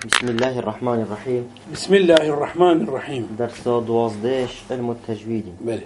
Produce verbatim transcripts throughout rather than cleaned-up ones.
بسم الله الرحمن الرحيم. بسم الله الرحمن الرحيم. درس دوازدهش علم التجويد. بله.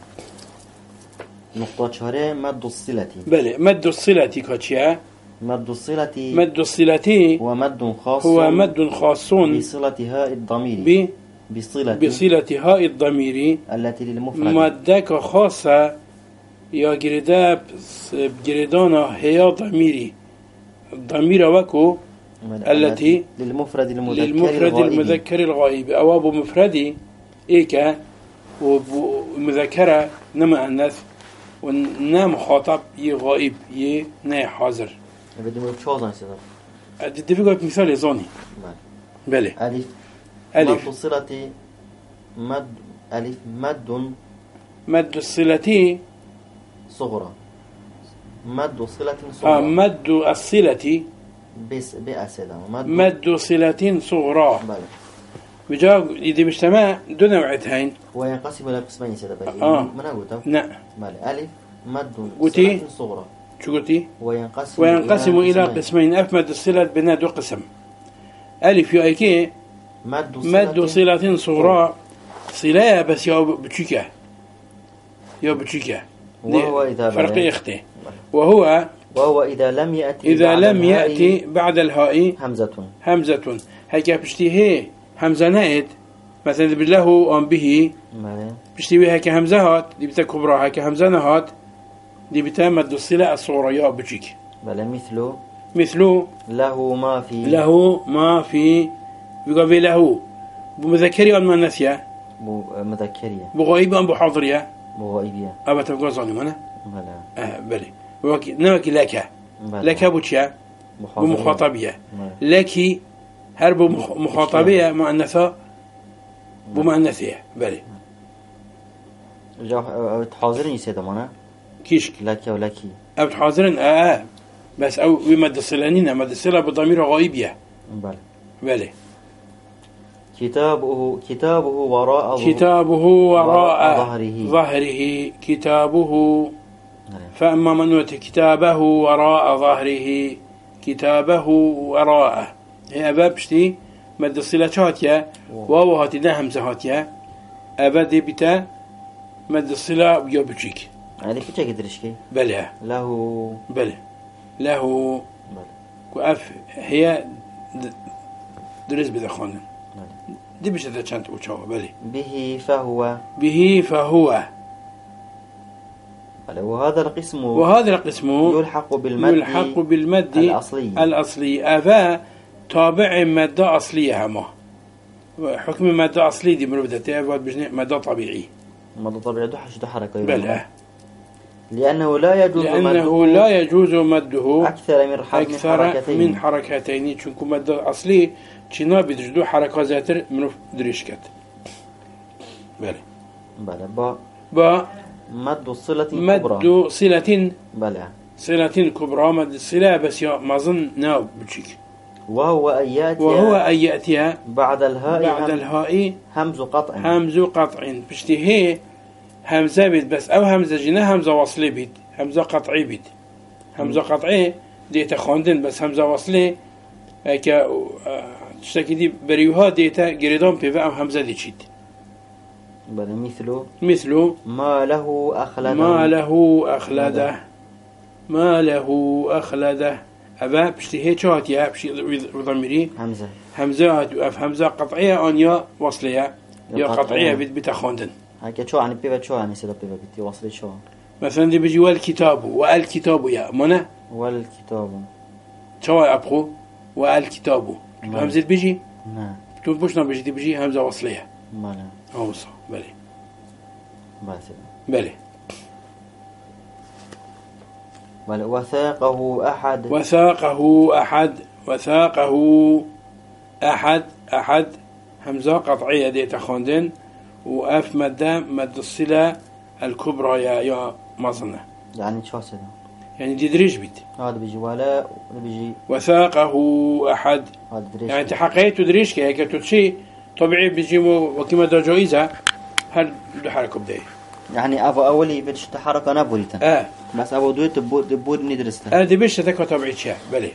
نقطة شهرية مد الصلة. بله مد الصلة كاتشيا. مد الصلة. مد الصلة هو مد خاص. هو مد خاص بصلة هاء الضمير. ب بصلة. بصلة هاء الضمير التي للمفرد. مدك خاصة يا جرداب جردانا هي ضميري. الضمير وكو التي للمفرد المذكر للمفرد الغائب. المذكر الغائب أو أبو مفردي إيكا ومذكرة نما الناس ونا مخاطب يغائب ي نا حاضر. بدي أقول شو زين سيدنا. أدي بقول مثال زوني. بله. ألف. ألف. مد الصلة مد ألف مد. مد الصلة صغرى. مد صلة صغرى. آه مد الصلة. بس بأسدا. مد, مد صلة صغرى. بله. بجاء إذا بجتمع دون وعدهين. وينقسم إلى قسمين سيدنا. آه. من أقوله؟ نعم. بله. ألف مد قلتي؟ صلة صغرى. شو قلتي؟ وينقسم, وينقسم إلى, إلى قسمين. قسمين. أف مد الصلة بنا دو قسم. ألف يو أيكي مد صلة, مد صلة صغرى صلة بس يا بتشيكا يا بتشيكا وهو إذا فرق إختي وهو وهو إذا لم يأتي إذا بعد لم الهاء يأتي بعد الهاء همزة همزة هيك بشتيه همزة نائد مثلا بالله أم به بشتيه هيك همزة هات دي بتا كبرى هيك همزة نهات دي بتا مد الصلة الصغرى يا بتشيك بل مثل مثل له ما في له ما في بيقول له بمذكري أم مؤنثية مذكرية بغائب أم بحاضرية بغائبية أبا تبقى ظالمنا بلى آه بلي وكي نوكي لك بلى. لك بوتشا بمخاطبية لك هرب مخاطبية مؤنثة بمؤنثية بلي جا تحاضرين يسيدا مانا كيشك لك ولكي أو تحاضرين آه بس أو بمد الصلانين مد الصلة بضمير غائبية بلى بلي كتابه كتابه وراء ظهره كتابه وراء ظهره ظهره كتابه فأما من أوتي كتابه وراء ظهره كتابه وراءه هي أباب شتي مد الصلة هاتيا واو هاتي ده همزة هاتيا أبا دي بتا مد الصلة ويا بجيك يعني كيف تدريشكي بلى له بلى له كأف هي درس بدخان دي بيش هذا كانت وشوا بلى به فهو به فهو وهذا القسم وهذا القسم يلحق بالمد يلحق بالمد الأصلي الأصلي أفا تابع مادة أصلية هما حكم مادة أصلي دي مرودته مادة طبيعي مادة طبيعي ده حش ده حركة بلى لأنه لا يجوز لأنه لا يجوز مده أكثر من أكثر من حركتين چونكو مادة أصلي چنا بيدجدو حركة زاتر منو دريشكت بلى بلى با با مد الصلة كبرى مد صلة بلى صلة كبرى مد الصلة بس يا مظن ناو بتشيك وهو أن يأتي وهو أن يأتي بعد الهاء بعد الهاء همز قطع همز قطع بشتهي همزة بيت بس أو همزة جنا همزة وصلي بيت همزة قطعي بيت همزة قطعي ديتا خواندن بس همزة وصلي هكا تشتكي دي بريوها ديتا قريدان بيفا أو همزة دي تشيد بل مثل مثل ما له أخلده ما له أخلده ما له أخلده أبا بشتهي شاتيا بشي وضميري همزة همزة أف همزة قطعية أن يا وصلية يا قطعية بيت بتخواندن هكا شو عن بيبا شو عن يصير بيبا بيتي وصلي شو مثلا دي بيجي والكتاب والكتاب يا منا والكتاب شو أبخو والكتاب همزة بيجي نعم تو بوشنا بيجي دي بيجي همزة وصلية مالا أوصى بلي بس بلي بل وثاقه أحد وثاقه أحد وثاقه أحد أحد همزة قطعية دي تخوندن وأف مادة مد الصلة الكبرى يا يا مظنة يعني شو سيدا يعني دي دريج بيت هذا بيجي ولا بيجي وثاقه أحد يعني تحقيت تدريج كي هيك تشي طبيعي بيجي وكما دا جائزة هل حركة بداية يعني أبو أولي بدش تحرك أنا بوريتن آه بس أبو دويت بود بود ندرسته أنا دي بيش تكو طبيعي شيء بلي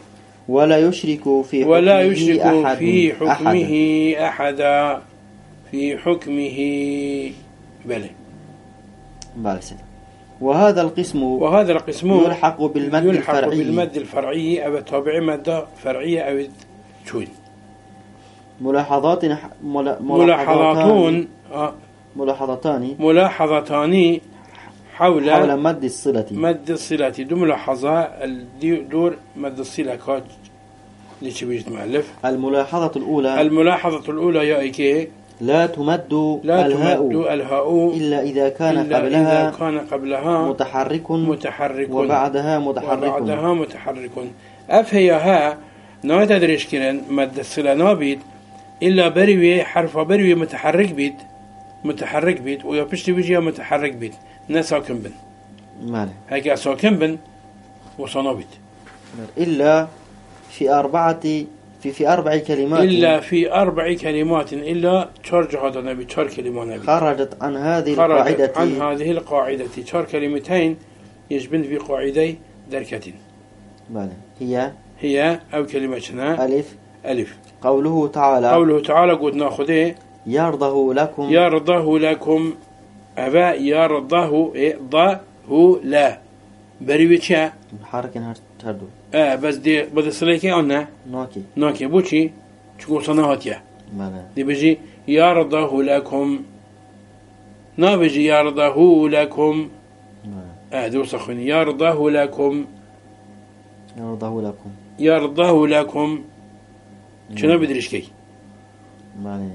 ولا يشرك في حكمه ولا يشرك أحد في حكمه أحدا. أحدا في حكمه بله. بله سيدة. وهذا القسم وهذا القسم يلحق بالمد يلحق الفرعي بالمد الفرعي أو التابع مادة فرعية أو شوي ملاحظات ملا- ملاحظاتون آه، ملاحظتان ملاحظتان حول حول مد الصلة. مد الصلة. دو ملاحظة الدي- دور مد الصلة كات ليش بيجت مؤلف. الملاحظة الأولى الملاحظة الأولى يا إيكي لا تمد لا الهاء تمد الهاء إلا إذا كان إلا قبلها إذا كان قبلها متحرك متحرك وبعدها متحرك. وبعدها متحرك. أفهي ها نا تدريش كرن مد الصلة نابيد إلا بروي حرف بروي متحرك بيت متحرك بيت ويبشتي بيجي متحرك بيت نساكن بن ماله. هيك ساكن بن وصنابيت إلا في أربعة في في أربع كلمات إلا في أربع كلمات إلا ترج هذا نبي تر كلمة نبي خرجت عن هذه خرجت القاعدة عن هذه القاعدة تر كلمتين يشبن في قاعدة دركة ماله. هي هي أو كلمة شنا ألف ألف. قوله تعالى قوله تعالى قد ناخذه يرضه لكم يرضه لكم أبا يرضه إيه ضه لا بريوتشا حركة هردو آه بس دي بدي صليكي أنا نوكي ناكي بوشي تقول صناهاتيا ماله. دي بيجي يرضه لكم نا بيجي يرضه لكم ماله. آه دو صخوني يرضه لكم يرضه لكم يرضه لكم شنو بدريش كي ماله.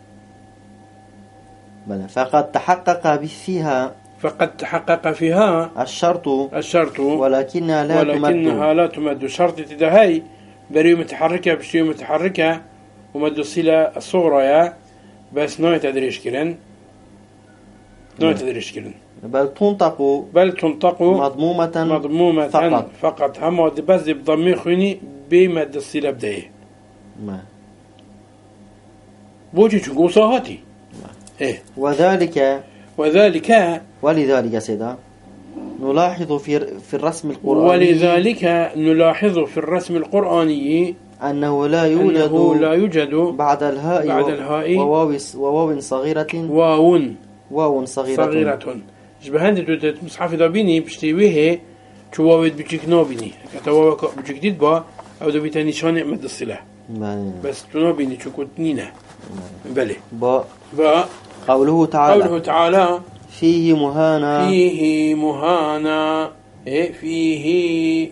بلى. فقد تحقق فيها فقد تحقق فيها الشرط الشرط ولكنها لا ولكنها تمد. لا تمد. شرط تدهي بري متحركة بشي متحركة ومد الصلة الصغرى يا بس نوع تدريش كرن نوع تدريش كرن بل تنطق بل تنطق مضمومة مضمومة فقط. فقط هم بس بضمير خيني بمد الصلة بداية ما. بوجي تقول صاهاتي إيه. وذلك وذلك ولذلك سيدا نلاحظ في في الرسم القرآني ولذلك نلاحظ في الرسم القرآني أنه لا يوجد أنه لا يوجد بعد الهاء بعد الهاء وواو وواو صغيرة واو واو صغيرة, صغيرة. جبهند دوت مصحف دابيني بشتيويه شواود بيجيك نوبيني كتواوا بيجيك ديد با أو دو بيتاني شان مد الصلة بس تنوبيني شو كنتنينا بله با با قوله تعالى قوله تعالى فيه مهانا فيه مهانا إيه فيه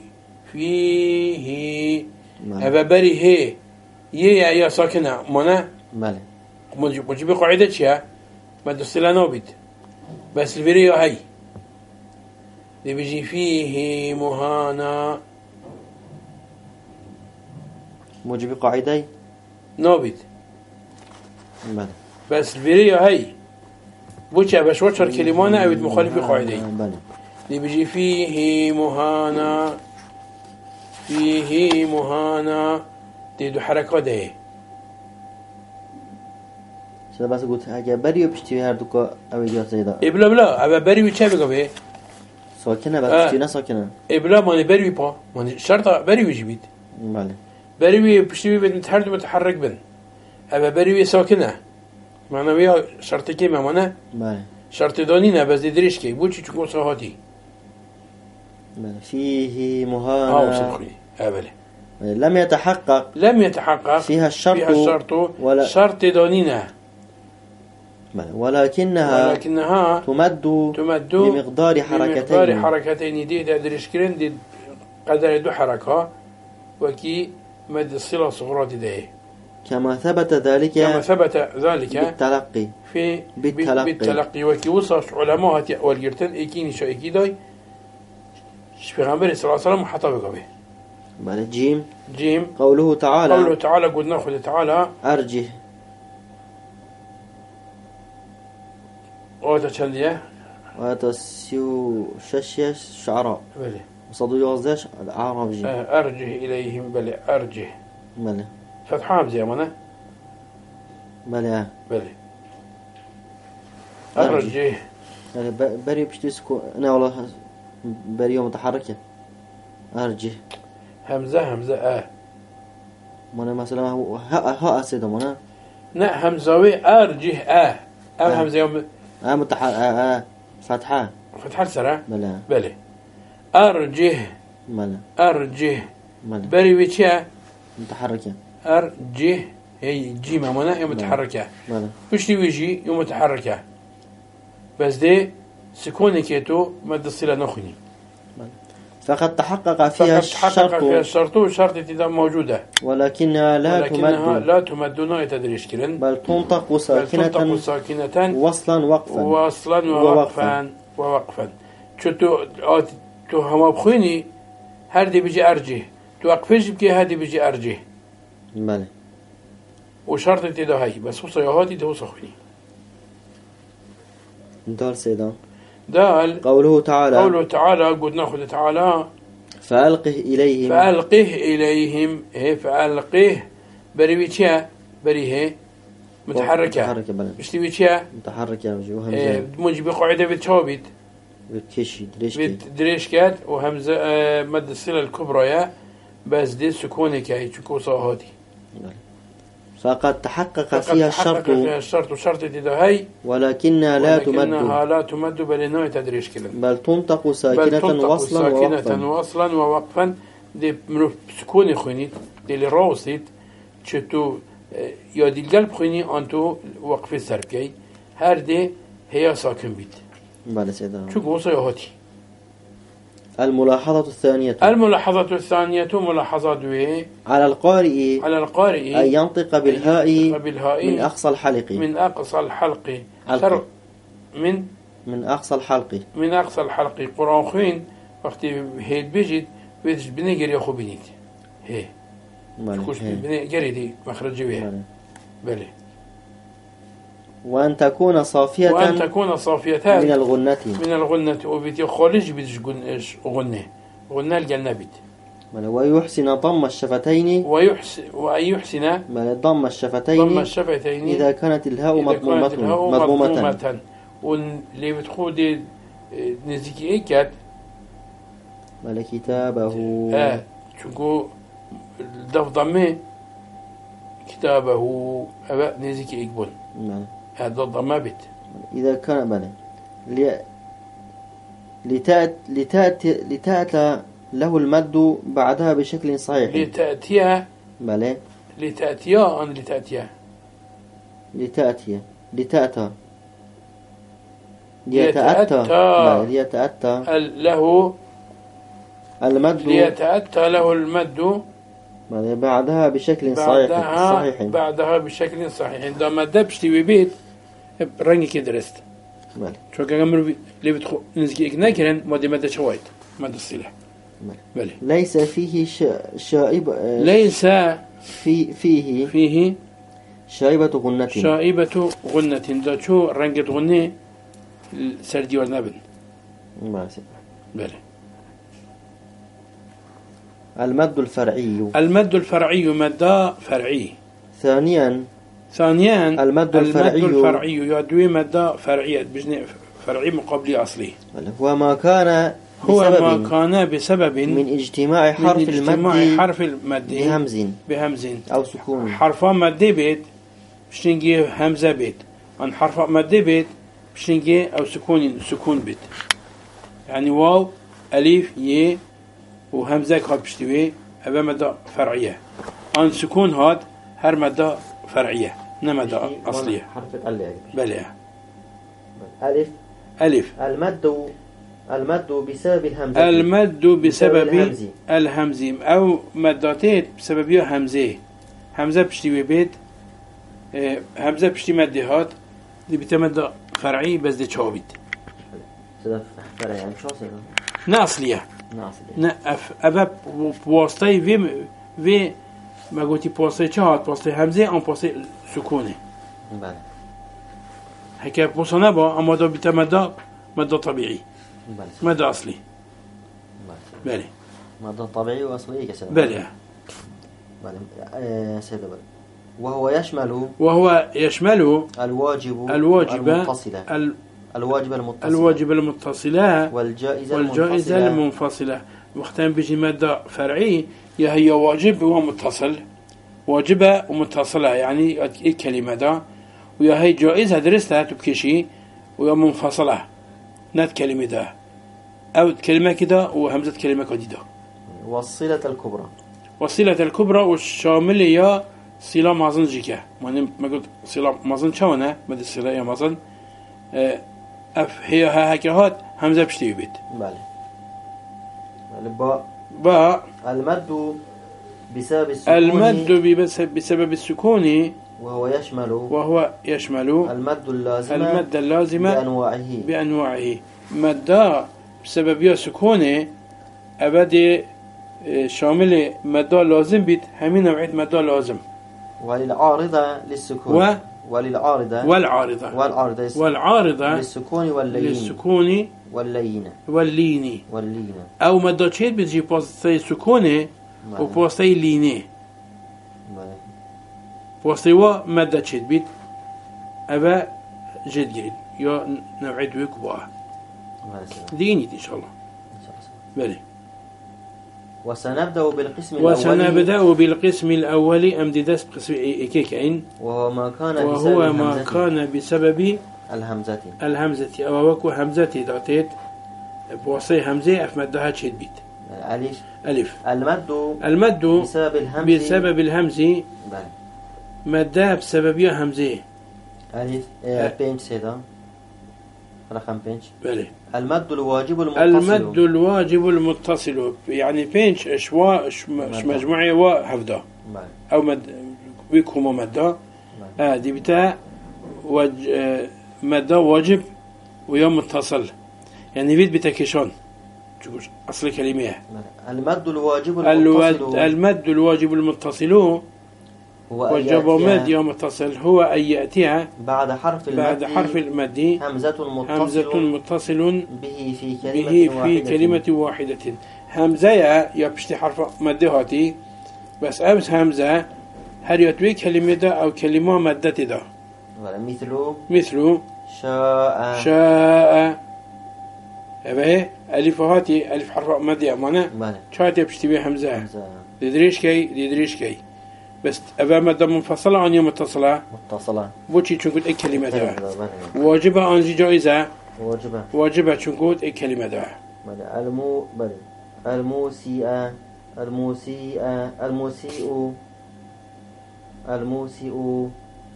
فيه هذا بري هي يا يا ساكنة منا ماله. مجيب قاعدة شيء مد الصلة نوبيت بس الفيديو هاي اللي بيجي فيه مهانا موجب قاعدة نوبيت ماله. بس الفيديو هاي بوشة باش وشر كلمانا أو مخالف قاعدة ماله. اللي بيجي فيه مهانا فيه مهانا تيدو حركة ده شده بس قلت اگه بری و پشتی هر دو که اویدیات زیده إبلا بلا أبا بري ويشا بقى به ساکنه بعد آه. پشتی نه ساکنه إبلا ماني بري ويبا ماني شرطة بري ويجي بيت بله. بري وي بشتي بيت متحرك متحرك بن أبا بري وي ساكنة معنى ويا شرط كي ما معنى بله. شرط دانينا بس ديدريش كي بوشي تكون صهاتي بله. فيه ها مهانا وصل أبله لم يتحقق لم يتحقق فيها الشرط فيها الشرط ولا شرط دانينا بله. ولكنها ولكنها تمد تمد بمقدار بمقدار حركتين حركتين دي ديدريش كرين دي قدر دو حركة وكي مد الصلة صغرى دي كما ثبت ذلك كما ثبت ذلك بالتلقي في بالتلقي. بالتلقي وكي وصف علماء والجرتن ايكيني شو ايكي داي شبيغمبر صلى الله عليه وسلم حتى بقى به بله. جيم جيم قوله تعالى قوله تعالى قد ناخذ تعالى أرجه اوتا چنديه وتسيو ششيش شعراء بله وصدو يوزش العرب جي ارجه اليهم بل ارجه بله. فتحام زي مانا بله. بله أرجه. ارجه يعني ب- بري بشتي سكو انا والله بريو متحركة أرجه همزة همزة اه منا مثلا هو ها ها سيدا منا نا همزاوي أرجه آه أو آه. همزة يوم آه متح آه آه فتحة فتح السرع بلا بله أرجه ملا أرجه ملا بري ويتشا متحركة أرجه هي جيمة منا يوم متحركة ملا وشتي ويجي يوم متحركة بس دي سكون كيتو مد الصلة نخني فقد تحقق فيها فقد تحقق فيها الشرط الشرط والشرط تدا موجودة ولكنها لا ولكنها تمد لا تمد نوع تدريش كلن بل تنطق بل تنطق ساكنة ساكنة وصلا وقفا وصلا ووقفا. ووقفا ووقفا شو تو آت- تو هما بخوني هردي بيجي أرجه توقفش بكي هادي بيجي أرجه بله وشرط تدا هاي بس وصا يهاتي توصا خوني دول سيدا دال قوله تعالى قوله تعالى قد ناخذ تعالى فألقه إليهم فألقه إليهم هي فألقه بري ويتشا بري هي متحركة متحركة بله مش تبي ويتشا متحركة وجه إيه، همزة منج بقاعدة بتشابت بالكشي دريشكي بدريشكات وهمزة آه، مد الصلة الكبرى يا بس دي سكونك هي تشكو صاهاتي فقد تحقق فقد فيها تحقق الشرط فيها الشرط وشرط تدهي ولكنها لا تمد ولكنها لا تمد بل نوع تدريش كلام بل تنطق بل ساكنة تنطق وصلا ساكنة ووقفا وصلا ووقفا دي مروف سكون خونيت دي اللي روسيت شتو آه، يا دي القلب خوني أنتو وقف السربكي هر دي هي ساكن بيت بله سيدا شو قوصة يهاتي الملاحظة الثانية الملاحظة الثانية ملاحظة دوي على القارئ على القارئ أن ينطق بالهاء بالهاء من أقصى الحلق من أقصى الحلق حلق. سر من من أقصى الحلق من أقصى الحلق قرآن خوين وقت هيد بيجد ويدش بنيجر يا خو بنيت هي بله كوش هي. بنيجر دي مخرج بيها بله. بله وأن تكون صافية وأن تكون صافية من الغنة من الغنة وبيتي خالج بيدش غنة غنة الجنبت بله. ويحسن ضم الشفتين ويحسن وأن يحسن بله. ضم الشفتين ضم الشفتين إذا كانت الهاء إذا كانت مضمومة الهاء مضمومة مضمومة واللي بتخود نزيكي إيكات بله. كتابه آه شو الضف ضمه كتابه أبا نزيكي إيكبون بله. هذا الضمه بيت إذا كان بله لي... لتأت... لتأت... لتأتى له المد بعدها بشكل صحيح لتأتيها بله. لتأتيها أنا لتأتيها لتأتي لتأتى ليتأتى. ليتأتى بله. ليتأتى ال- له المد ليتأتى له المد بله. بعدها بشكل صحيح بعدها صحيح بعدها بشكل صحيح عندما دبشتي ببيت رنجي كدرست بله. شو كان عمرو اللي بدخل نزكي إكناكرن مادي مادة شوايت مادة الصلة بله. بله ليس فيه ش... شائب آه، ليس في فيه فيه شائبة غنة شائبة غنة دا شو رنجة غنة سردي والنبن ما أسف. بله المد الفرعي المد الفرعي مد فرعي ثانيا ثانيا المد المد الفرعي الفرعي يدوي مد فرعي بجنة فرعي مقابل أصلي بله. هو ما كان هو ما بسبب كان بسبب من اجتماع حرف من اجتماع المد حرف المد بهمز بهمز أو سكون حرفان مد بيت بشنجي همزة بيت عن حرف مد بيت بشنجي أو سكون سكون بيت يعني واو ألف ي وهمزة كات بشتوي أبا مدى فرعية عن سكون هاد هر مدى فرعية نمدى أصلية حرف ال بلى ألف ألف المد المد بسبب الهمزة المد بسبب الهمز. الهمز أو مداتين بسبب همزة همزة بشتوي بيت اه، همزة بشتي مدهات دي بتمدى فرعي بس دي شعبيت سده فرعي يعني شو أصلا نا أصلية ناصل نا أف أبا بواسطة في في ما قلتي بواسطة شهاد بواسطة همزة أو بواسطة سكونة بله حكاية مصنبة أما ده بتمدى مدى طبيعي بله مدى أصلي بله بلي مادة طبيعي وأصلي كسر بلي بله آه، سيدة بله وهو يشمل وهو يشمل الواجب الواجب المتصلة ال- الواجب المتصلة الواجب المتصلة والجائزة والجائزة المنفصلة المنفصلة وقتين بيجي مادة فرعي يا هي واجب وهو متصل واجبة ومتصلة يعني الكلمة دا ويا هي جائزة درستها تبكيشي ويا منفصلة نات كلمة دا أو كلمة كده وهمزة كلمة كده. والصلة الكبرى والصلة الكبرى والشاملة صلة مازن جيكا ما ما قلت صلة مازن شوانا مد الصلة يا مازن أف هي ها هكذا همزة بشتي بيت. بالي. الباء. باء. المد بسبب السكون. المد بسبب السكون. وهو يشمل. وهو يشمل. المد اللازم. المد اللازم. بأنواعه. بأنواعه. مد بسبب يا سكونه أبدي شامل مد لازم بيت همين نوعية مد لازم. وللعارضة للسكون. و وللعارضة. والعارضة. والعارضة. والعارضة. للسكون واللين. للسكون. واللين. واللين. واللين. أو مد شيء بيجي بوستي سكونه وبوستي لينه. بوستي و مد شيء بيت أبا جد جريد يا نوعية ويكبوها. ديني إن شاء الله. بلي. وسنبدأ بالقسم الأول. وسنبدأ بالقسم الأول أمددس بقسم إيكيكين. وهو ما كان وهو بسبب ما همزته. كان بسبب الهمزة. الهمزة أو وكو همزة داتيت بوصي همزة أفمدها تشيد بيت. ألف. ألف. المد. المد بسبب الهمز. بسبب الهمزة. بلي. مدها بسبب يا همزة. ألف. إيه بينش سيدا. رقم بينش. بلي. المد الواجب المتصل. المد الواجب المتصل يعني بينش إشوا إش مجموعة وهفدا. أو مد بيكهما مدة. آه دي بتاع وج مدة واجب ويوم متصل يعني بيت بتكشون تقول أصل كلمة. المد الواجب المتصل. المد الواجب المتصل هو وجب مد يوم متصل هو أن يأتيها بعد حرف المد. بعد حرف المد همزة متصل. همزة متصل به في كلمة به واحدة. في كلمة واحدة. همزة يا بشتي حرف مد هاتي بس أمس همزة هل يتوي كلمة دا أو كلمة مدة دا. مثل. مثل. شاء. شاء. أبيه ألف هاتي ألف حرف مد يا مانا. بله. شاتي بشتي بيه همزة. همزة. لدريش كي لدريش كي بس أبا مدة منفصلة عن يوم متصلة. متصلة. بوشي تشنقول أي كلمة دا. واجبة أنزي جائزة. واجبة. واجبة تشنقول أي كلمة دا. بله. المو بله. الموسيء. الموسيء. الموسيء. الموسيء.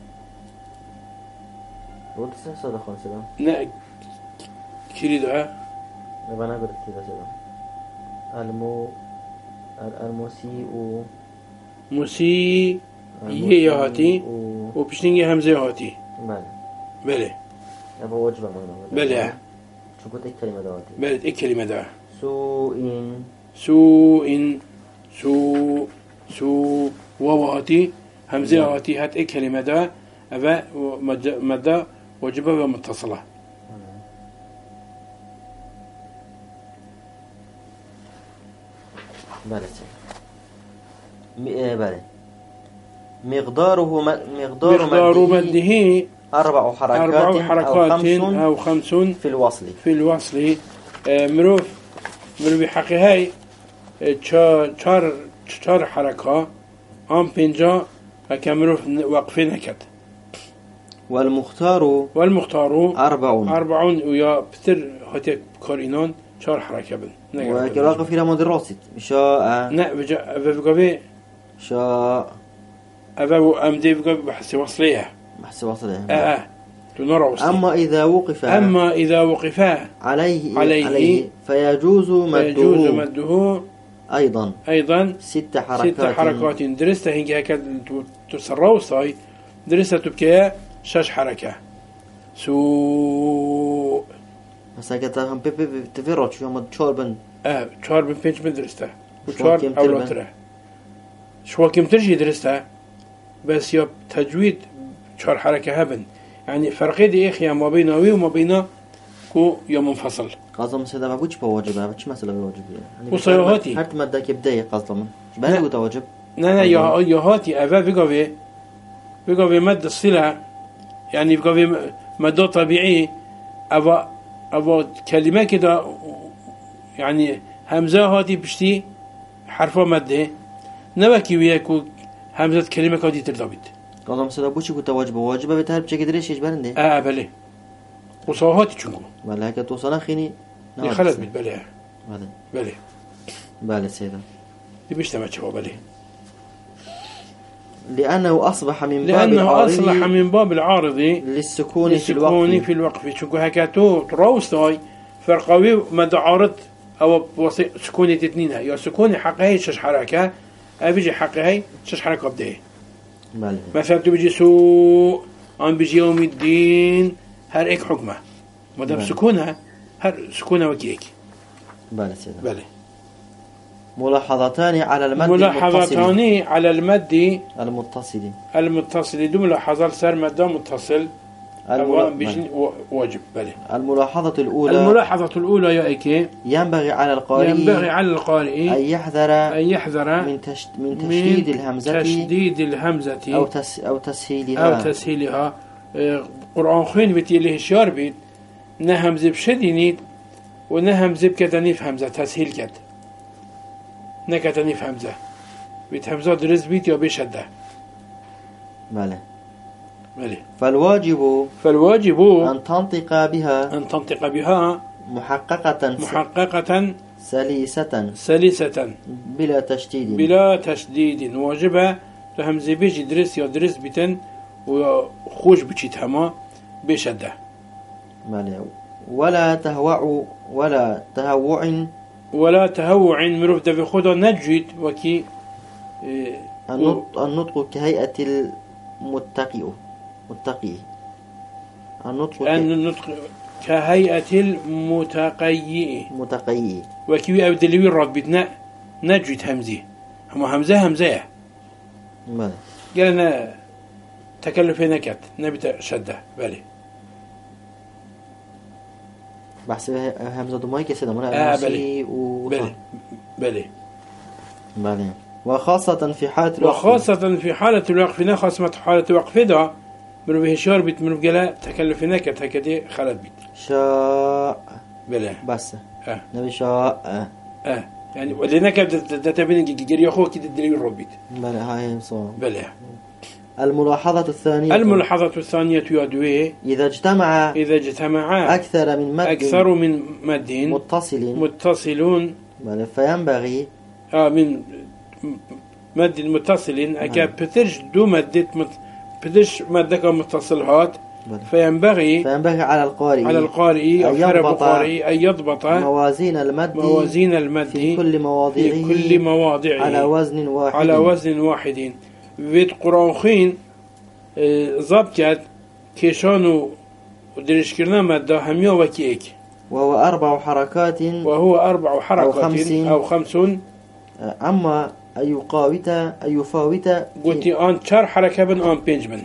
قلت سيدا خون سيدا. لا كيري دعاء. نبغى نقول كذا سيدا. المو الموسيء. موسي هي هاتي وبشتنجي همزة هاتي. بله. بله. نبغى واجبة مهمة. بله. شو قلت الكلمة دواتي. بله أي كلمة دا. سوء. سوء. سوء. سوء. واو هاتي همزة هاتي هات أي كلمة دا أبا مدى وجبة ومتصلة. بله. بله. مقداره مقدار, مقدار مده أربع حركات, أربع حركات أو خمس, أو خمس في الوصل. في الوصل مروف مروف حقي هاي چار چار حركة أم بينجا هكمروف وقفين هكذا. والمختار. والمختار أربع. أربع ويا بتر هتك كارينان چار حركة بن. وكراقة في رمض الراسد. شاء. لا بجا أبغى شاء. أبغى أمدي بقى بحس وصليها. بحس وصليها. آه آه. تنرى أما إذا وقف. أما إذا وقف عليه. عليه, عليه فيجوز مده. فيجوز مده. أيضا. أيضا. ست حركات. ست حركات درست هنك هكذا تسروا صاي درست تبكي شش حركة. سو. مثلا كده هم بي بي تفرط شو هم تشاربن. آه تشاربن فينش من درسته. وتشارب أولوتره. شو كم ترجي درسته بس يب تجويد شار حركة هبن يعني فرقي دي إخيا ما بينه وما بينه كو يوم منفصل. قصدم سيدا ما بوش بواجبه بتش مثلا بواجب يعني. وصيهاتي. هرت مدة كبداية قصدم. بهذا هو توجب. لا لا يا يهاتي أبا بقى بقى مد الصلة يعني بقى مد طبيعي أبا أبا كلمة كده يعني همزة هاتي بشتي حرف مده نبكي وياكو همزة كلمة كودي تردابيت قال مثلا بوشي كنت واجب واجبه بتهرب بشكل دريش إيش برنده آه بله وصوهاتي تشنكو ولا هيك توصل خيني خلت بيت بله بله بله بله سيدا دي بيشتمع شو بله لأنه أصبح من باب لأنه العارض أصلح من باب العارضي للسكون, للسكون في في الوقف شنكو هكاتو تروستاي فرقوي مدى عارض أو وصي سكوني تتنينها يا سكوني حقهي شش حركة أبيجي حقهي شش حركة بديه بله مثلا تبيجي سوء عن بيجي يوم الدين هر إيك حكمة مدام سكونها هر سكونها وكيك بله سيدا بله ملاحظتان على المد ملاحظتان على المد المتصل المتصل دو ملاحظات سر مد متصل الملا... بيجي واجب بله الملاحظة الأولى الملاحظة الأولى يا إيكي ينبغي على القارئ ينبغي على القارئ أن يحذر أن يحذر من, تش... من تشديد من الهمزة تشديد الهمزة أو تس... أو تسهيلها أو تسهيلها قرآن خين بتي له الشار بيت نهمز بشدينيت ونهمز بكتنيف همزة تسهيل كت نكتنيف همزة بيت همزة درز بيت يا بشدة بله بله فالواجب فالواجب أن تنطق بها أن تنطق بها محققة محققة سليسة سلسة بلا تشديد بلا تشديد واجبة همزة بيجي درس يا درس بيتن وخوش بتشيت هما بشدة بله ولا تهوع ولا تهوع ولا تهوع مروف دفي خدا نجد وكي إيه النطق, النطق كهيئة المتقي متقي النطق النطق كهيئة المتقي متقي وكي أبدلوي الربيتنا نجد همزة هما همزة همزة بله قالنا تكلف نكت نبت شدة بله بحسب همزة دمائي كسيدة منها آه بله بله بله بله وخاصة في حالة الوقف وخاصة في حالة الوقف نخصمت حالة الوقف ده منو به شار بيت منو بقلا تكلف نكت هكذا خلت بيت شاء بله بس آه نبي شاء آه, آه. يعني ولنا كده تبين جري أخوك كده دليل الربيت بله هاي صوم بله الملاحظة الثانية الملاحظة الثانية يدوي إذا اجتمع إذا اجتمع أكثر من مد أكثر من مد متصل متصلون بله فينبغي آه من مد متصل أكا بترج دو مدة مت بترج مدة متصلات فينبغي فينبغي على القارئ على القارئ أو فرب القارئ أن يضبط موازين المد موازين المد في كل مواضعه في كل مواضعه على وزن واحد على وزن واحد بيت قرآن خين ضبطت كيشانو درشكرنا مدة همية وكيك وهو أربع حركات وهو أربع حركات أو خمس أو خمسون أما أن يقاوت أن يفاوت قلت أن شار حركة بن أن بنجمن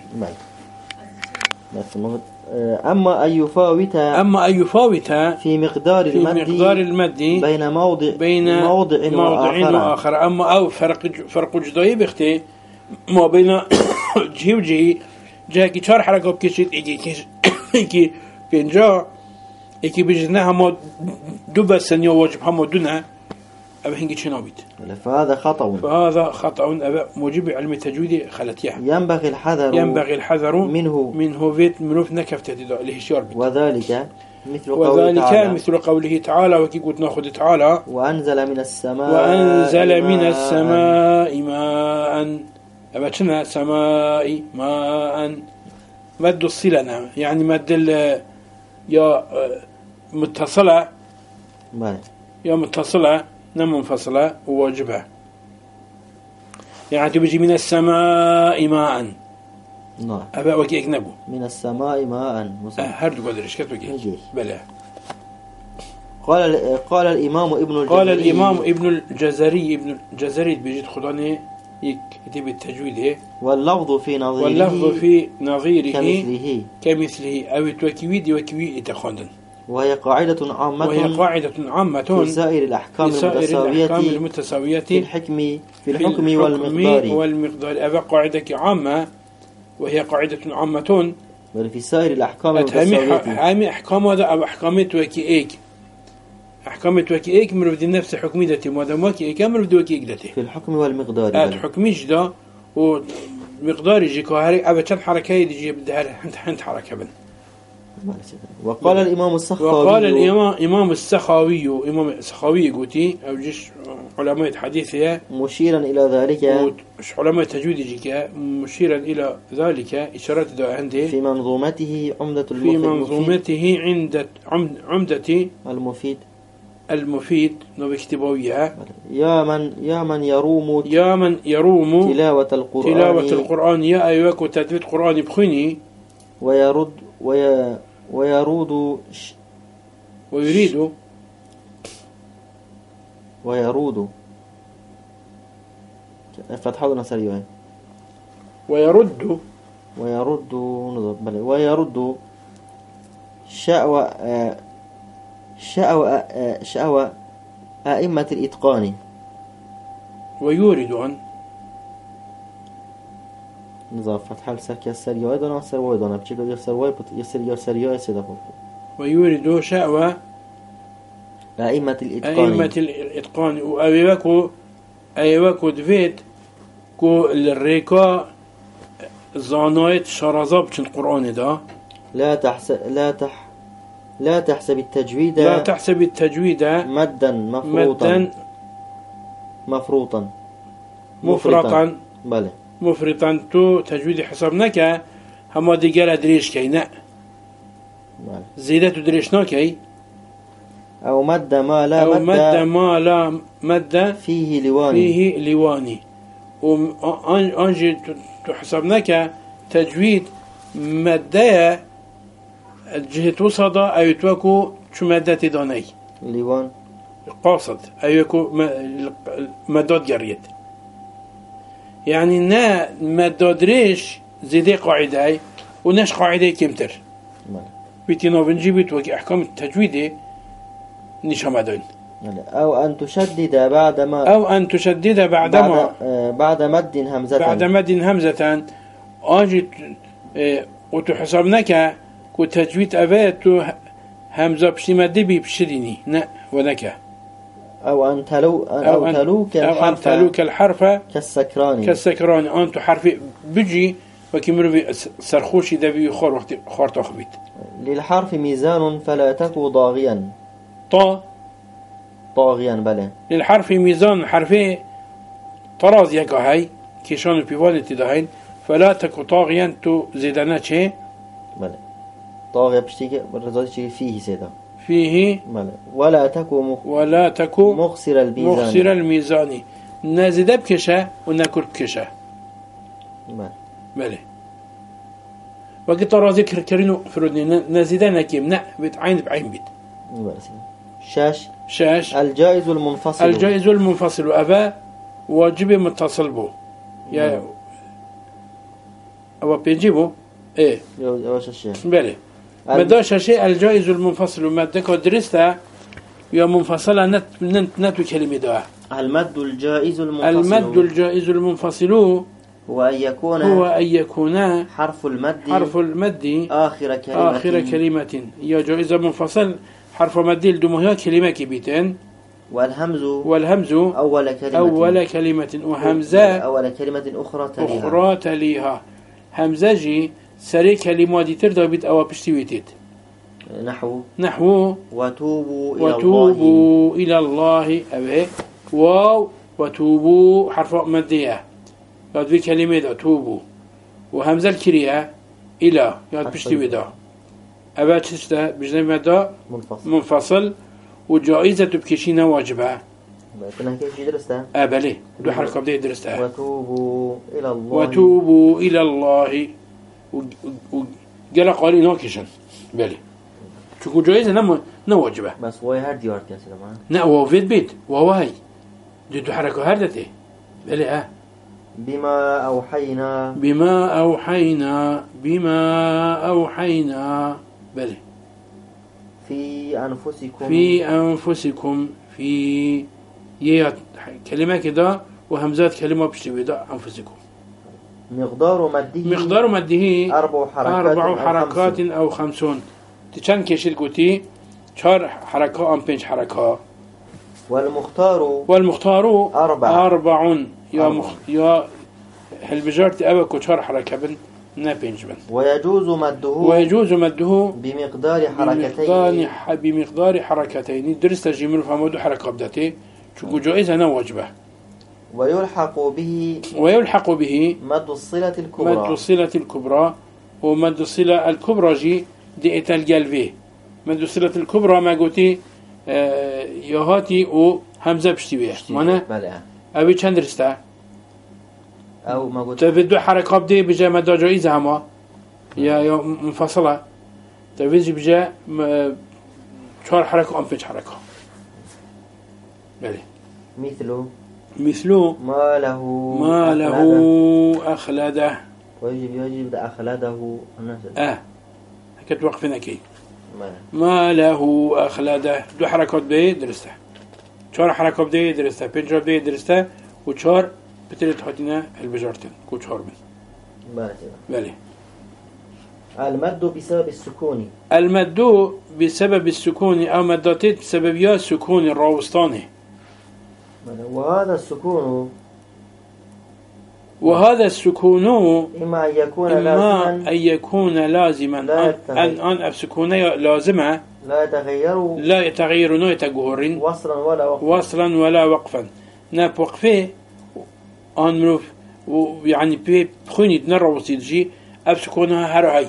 أما أن يفاوت أما أن يفاوت في مقدار في المد مقدار المد بين موضع بين موضع, موضع وآخر أما أو فرق فرق جدائي بختي ما بين جي وجي جا كي شار حركة بكشيت إيجي كيش إيجي بينجا إيجي بيجناها ما دوبا سنيا واجب هم دونها أبا هنجي شنابيت فهذا خطأ فهذا خطأ أبا موجب علم التجويد خلتيها ينبغي الحذر ينبغي الحذر منه منه فيت منوف نكفت اللي هشار وذلك مثل قوله وذلك تعالى مثل قوله تعالى وكي قلت ناخذ تعالى وأنزل من السماء وأنزل من السماء ماء أبا شنا سماء ماء مد الصلة يعني مد يا متصلة بله يا متصلة نم منفصلة وواجبة يعني تبجي من السماء ماء نعم أبا وكي أكنبو من السماء ماء هرد قدرش كتبكي بلى قال قال الإمام ابن الجزري قال الإمام ابن الجزري ابن الجزري بيجد خداني يكتب التجويد واللفظ في نظيره واللفظ في نظيره كمثله كمثله أو توكيد وكوي تخندن وهي قاعدة عامة وهي قاعدة عامة في سائر الأحكام في سائر المتساوية, الأحكام المتساوية في الحكم في الحكم, في والمقدار والمقدار أبا قاعدة عامة وهي قاعدة عامة بل في سائر الأحكام المتساوية المتساوية أحكام هذا أو أحكام توكي إيك أحكام توكي إيك مرفد نفس حكم ذاتي مادام وكي إيك مرفد وكي إيك ذاتي في الحكم والمقدار آت حكمي جدا ومقدار يجي كهري أبى كم حركة يجي بدها حنت حنت حركة بن. وقال الإمام السخاوي وقال الإمام إمام السخاوي إمام السخاوي قوتي أو جيش علماء الحديث هي مشيرا إلى ذلك علماء التجويد يجيك مشيرا إلى ذلك إشارات ده عنده في منظومته عمدة المفيد في منظومته عند عمدة المفيد المفيد نبكتبويها يا من يا من يروم يا من يروم تلاوة القرآن تلاوة القرآن يا أيوك وتدوير القرآن بخيني ويرد وي ويرود ش ويريد ويرود فتحوا نصريه ويرد ويرد نظر بل ويرد شأوى شأوى شأوى أئمة الإتقان ويورد أن نظر فتح السك يسر يويد ونصر ويد ونا بشكل يسر ويد يسر يسر يويد سدفه ويورد شأوى أئمة الإتقان أئمة الإتقان وأيوكو أيوكو دفيت كو الريكا زانايت شرزاب چن القرآن ده لا تحسب لا تح لا تحسب التجويد لا تحسب التجويد مدا مفروطا مدا مفروطا مفرطا بله مفرطا تو تجويد حسابناك هما ديجال دريش كينا بله زيادة دريشنا كي أو مد ما لا أو مد, مد ما لا مد فيه لواني فيه لواني وأنجي تحسبناك تجويد مادة الجهة وسط أو يتوكو شو مادة داني لوان قاصد أو يكو مادات جريد يعني نا مادات ريش زيدي قاعدة وناش قاعدة كمتر بيتنا بنجيبت وكي أحكام التجويد نشامدون أو أن تشدد بعد ما أو أن تشدد بعد ما بعد, آه بعد مد همزة بعد مد همزة أجد آه وتحسبناك كتجويد أبات همزة بشي مد بي بشريني نا ونك أو أن تلو أو, أو أن تلوك الحرف أو أن تلوك الحرف كالسكران كالسكران أنت حرف بجي وكمرو في سرخوشي دبي خور وقت خور تخبيت للحرف ميزان فلا تكو ضاغيا طا طاغيا بله للحرف ميزان حرفي طراز يكا هاي كيشان بيوان تدهين فلا تكو طاغيا تو زيدنا چه بله طاغيا بشتيك بالرزاق شيء فيه زيدا فيه بله ولا تكو مخ... ولا تكو مخسر الميزان مخسر الميزان نازده بكشه ونكر بكشه بله بله وقت طرازي كركرينو فرودني نازده نكيم نا بيت عين بعين بيت بله شاش شاش الجائز المنفصل الجائز المنفصل أبا واجب متصل به يا أو بيجيبه إيه يا شاشة بله مدى شاشة الجائز المنفصل مادة كدرسته يا منفصلة نت نت نت كلمة ده المد الجائز المنفصل المد الجائز المنفصل هو أن يكون هو أن يكون حرف المد حرف المد آخر كلمة آخر كلمة يا جائز منفصل حرف مد الدمهية كلمة كبيتين والهمز والهمز أول كلمة أول كلمة وهمزة أول كلمة أخرى تليها أخرى تليها همزة جي سري كلمات ترد بيت أو بشتويتت نحو نحو وتوبوا إلى وتوبوا الله إلى الله أبي واو وتوبوا حرف مدية ياد في كلمة توبوا وهمزة الكرية إلى ياد بشتويتها أبا تشتا بجنب مدى منفصل, منفصل وجائزة بكشينا واجبة كنا كيف درستها أبلي دو حركة بدي درستها وتوبوا إلى الله وتوبوا إلى الله وقال قالي ناكشن بلي شكو جائزة نمو نواجبة بس وهي هر ديارت يا سلام نا وهو فيت بيت وهو هاي دي دو حركة هردتي بلي ها بما أوحينا بما أوحينا بما أوحينا بلي في أنفسكم في أنفسكم في يا كلمة كده وهمزات كلمة بشتوي ده أنفسكم مقدار مده مقدار مده أربع حركات أربع حركات أو, أو خمسون تشان كشيل قوتي شار حركة أم بنش حركة والمختار والمختار أربع أربع يا مخ يا هالبجارت أبا كتار حركة بن نبينج بن. ويجوز مده ويجوز مده بمقدار حركتين بمقدار, بمقدار حركتين درست جميل فمدو حركة بدته شو جائزة نواجبه. ويلحق به ويلحق به مد الصلة الكبرى مد الصلة الكبرى ومد الصلة الكبرى جي دي القلبي مد الصلة الكبرى ما قلتي آه يهاتي و همزة بشتبيه مانا أبي چند درسته أو ما قلت تبدو حركة بدي بجا مدى جائزة هما يا يا منفصلة تبدي بجا شهر حركة أم فيش حركة بلي مثله مثله ما له ما له أخلده ويجب يجب أخلده آه هكذا وقفنا كي ما له أخلده دو حركات بدي درسته شهر حركة بدي درسته بنجر بدي درسته وشهر بتريد حدنا البجارتين كو شهر من بلي المد بسبب السكون المد بسبب السكون أو مداتيت بسبب يا سكون الراوستاني وهذا السكون وهذا السكون إما أن يكون إما لازما أن يكون لازما أن أن السكون لازمة لا يتغير لا يتغير نوع تجهر وصلا ولا وقفا وصلا ولا وقفا ناب وقفه أن مروف ويعني بي بخوني تنرى وصيدجي أبسكونها هرعي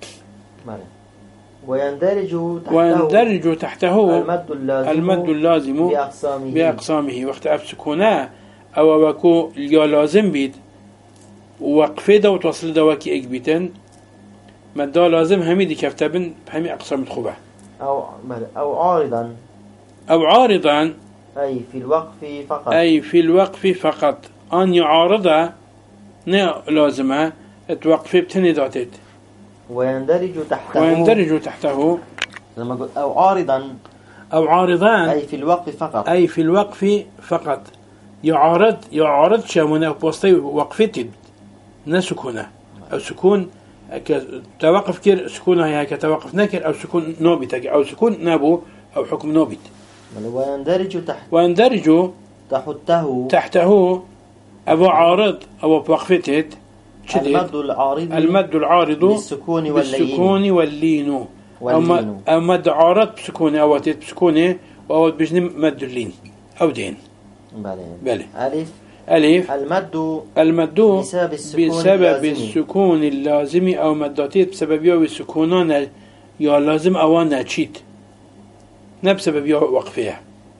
ويندرج تحته ويندرج تحته المد اللازم, المد اللازم بأقسامه, بأقسامه وقت أبسكونها أو وكو اليا لازم بيد وقفه دا وتوصل دا وكي إقبيتن مدى لازم همي دي كفتبن بهمي أقسام الخبة أو, أو عارضا أو عارضا أي في الوقف فقط أي في الوقف فقط أن يعارض نا لازمة الوقف بتني داتت ويندرج تحته ويندرج تحته لما قلت أو عارضا أو عارضان أي في الوقف فقط أي في الوقف فقط يعارض يعارض شامنا بوسطي وقفتي نسكونه أو سكون كتوقف كير سكونه هي كتوقف نكر أو سكون نوبت أو سكون نابو أو حكم نوبت ويندرج تحت ويندرج تحته تحته أبو عارض أو بوقفتي المد العارض المد العارض بالسكون واللين بالسكون واللين أو أو مد عارض بسكون أو تيت بسكونه أو بجن مد اللين أو دين بله بله ألف ألف المد المد بسبب السكون, بسبب السكون اللازم أو مداتيت بسبب يو السكونان يا لازم أو ناتشيت نا بسبب يو وقفها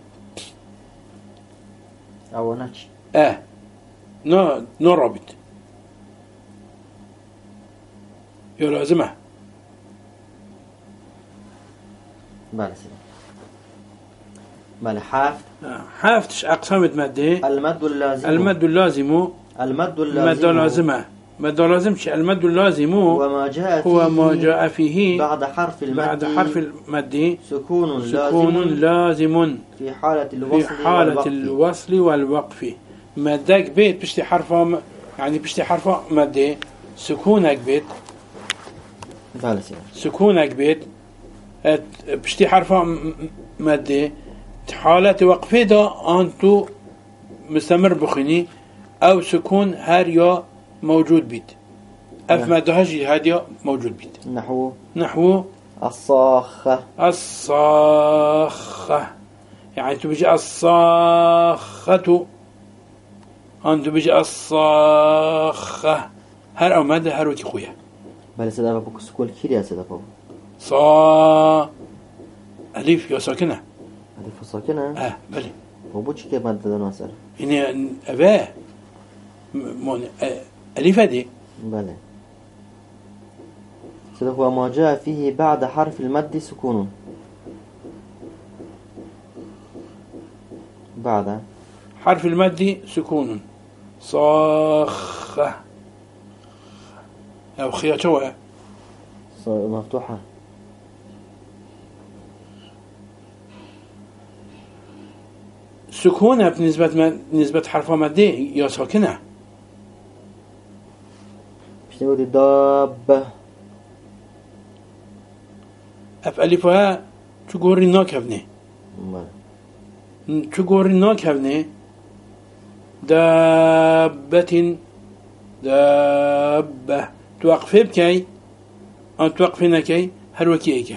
أو ناتش آه نو نو رابط يا لازمه بله بله حافظ حافتش أقسام المادة المد اللازم المد اللازم المد اللازم مد لازمة مد لازم شيء المد اللازم وما جاء هو ما جاء فيه بعد حرف المد بعد حرف المد سكون, سكون لازم, لازم في حالة الوصل في حالة والوقف. الوصل والوقف مدك بيت بشتي حرفه يعني بشتي حرفه مد سكونك بيت سكونك بيت بشتي حرفه مد حالة وقفه دا أنتو مستمر بخيني أو سكون هاريا موجود بيت أف مدهاجي هاريا موجود بيت نحو نحو الصاخة الصاخة يعني تبجي الصاخة أنتو بيجي الصاخة هر أو مادة هارو تخويا بل سيدا بابو سكون كيريا سيدا بابو صا أليف يا ساكنة ألف ساكنة آه بلي بابو چي كيف مادة دانو أسأل إني أباه مون أليف هذه بلى سيدا هو ما جاء فيه بعد حرف المد سكون بعد حرف المد سكون صاخة أو خياتوة مفتوحة سكونها بنسبة نسبة حرف مدي يا ساكنة مش نقول دابة أف ألفها تقولي ناكفني تقولي ناكفني دابة دابة توقفي بكي أو توقفين كي هل وكيك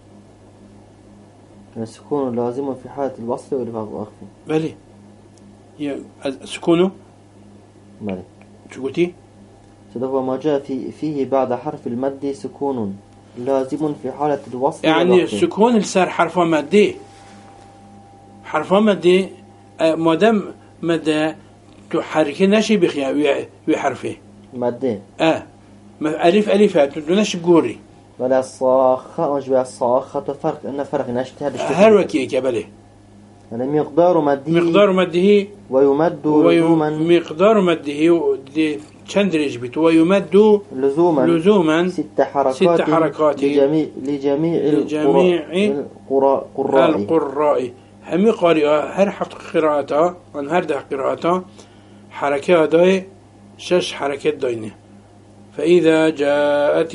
السكون لازم في حالة الوصل والوقف. بلي السكون بلي شو قلتي؟ هو ما جاء في فيه بعد حرف المد سكون لازم في حالة الوصل يعني والوقف. السكون اللي صار حرف مدي حرف مدي ما دام مد تحركي نشي بخيا بحرفه مدي اه ألف ألفات دونش جوري ولا الصاخة وجوا الصاخة فرق إن فرق نشت هذا الشيء هل وكيك بله يعني مقدار مده مقدار مده ويمد لزوما مقدار مده تشندرج بت ويمد لزوما لزوما ست حركات ست حركات لجميع لجميع لجميع القراء قراء القراء هم قارئة هر حفظ قراءته عن هر ده قراءته حركة داي شش حركات داينه. فإذا جاءت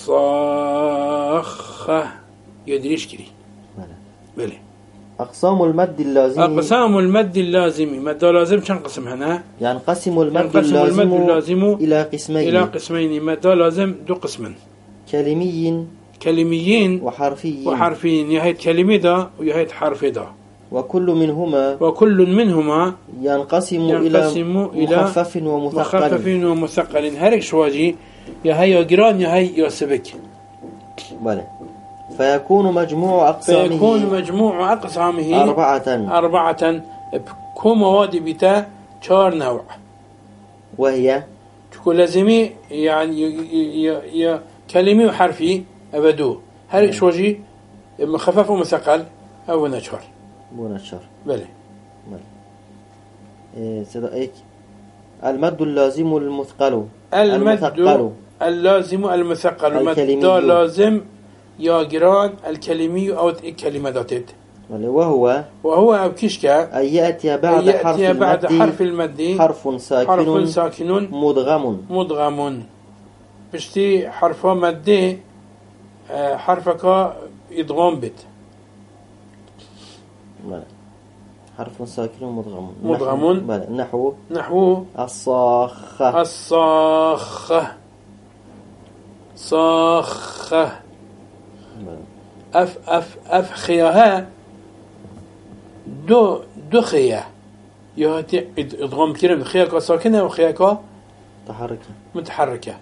الصاخة يدريش كري بله. أقسام المد اللازم أقسام المد اللازم مد لازم كم قسم هنا؟ ينقسم المد ينقسم اللازم, المد اللازم إلى قسمين إلى قسمين مد لازم دو قسما كلمي كلميين وحرفي وحرفيين يهيد كلمة دا ويهيد حرف دا وكل منهما وكل منهما ينقسم, ينقسم إلى مخفف ومثقل مخفف ومثقل هرك شواجي يهي جران يهي يسبك بله. فيكون مجموع أقسامه فيكون مجموع أقسامه أربعة أربعة بكو مواد بتا شار نوع وهي تكون لازمي يعني ي ي ي كلمي وحرفي أبدو هرك شواجي مخفف ومثقل أو نشر ونشر بله بله إيه صدقك المد اللازم المثقل المد اللازم المثقل مد لازم يا جيران الكلمي أو الكلمة داتت وهو وهو أو كشكا أن يأتي بعد, يأتي حرف, بعد المد حرف المد حرف ساكن حرف ساكن مدغم مدغم بشتي حرف مد حرفك إدغام بت حرف ساكن مدغم مدغم نحو نحو, نحو الصاخة الصاخة صاخة أف أف أف خياها دو دو خيا يهتي إدغام كلمة خياكا ساكنة وخياكا متحركة متحركة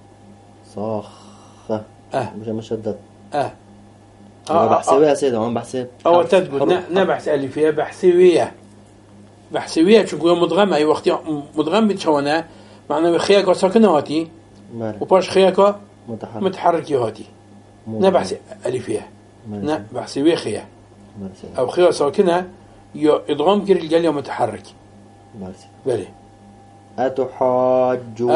صاخة أه مش مشدد أه أه بحسوية سيدة عم بحسب أو تثبت نبحث ألفية بحسوية بحسوية شو مدغمة أي وقت مدغم بتشونا معناه خياكا ساكنة هاتي وباش خياكا متحرك متحرك يهاتي نبحث ألفية نبحث ويخية أو خيا ساكنة إدغام كر الجلية متحرك بلي أتحاجون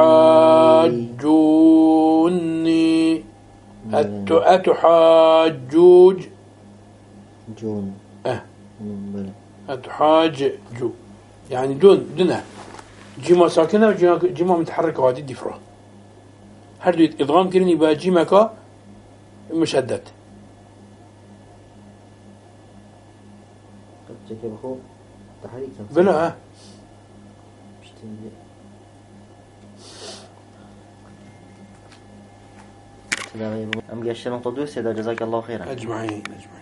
أتحاجوني أت أتحاجوج جون أه بلي أتحاج جو يعني دون دونه جيما ساكنة وجيما متحركة هذه دفرة هل إدغام كرين يبقى جيمك مشدد بلا أم قشنا تدوس إذا جزاك الله خيرا أجمعين أجمعين